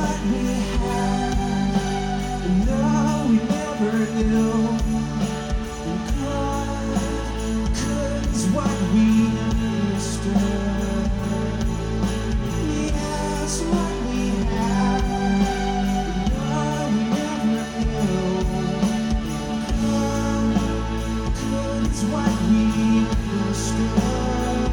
what we had, and no, we never knew. And good is what we understood. Yes, what we had, and no, we never knew. Good is what we understood.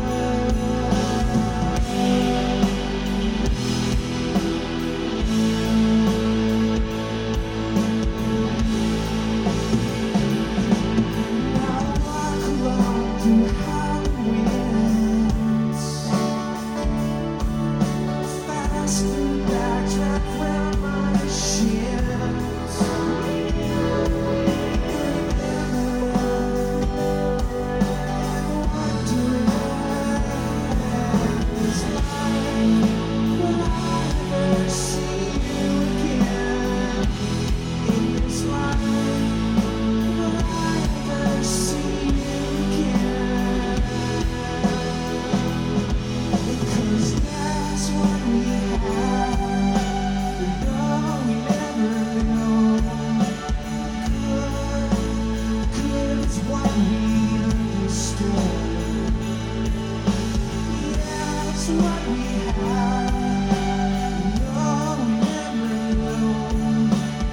What we have, no, we never knew.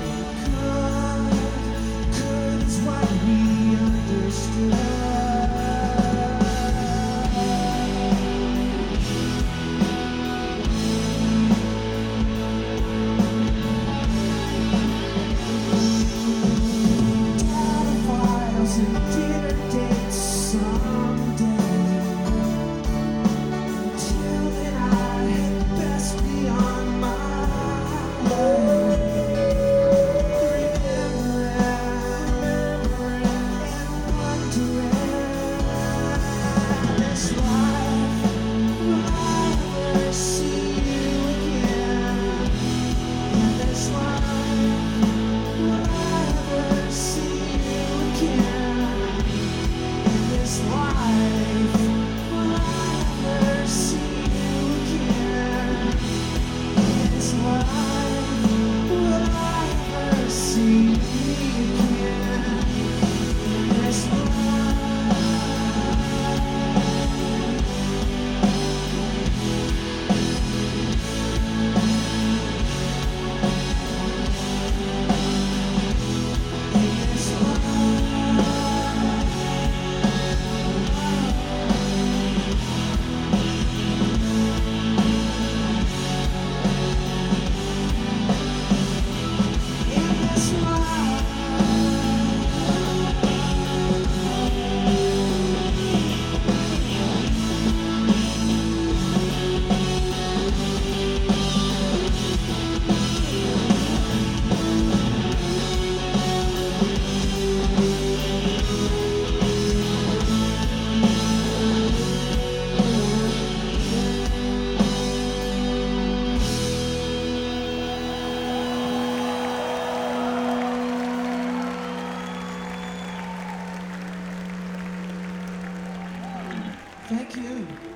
Good is what we understood. Data files and dinner dates someday. Thank you.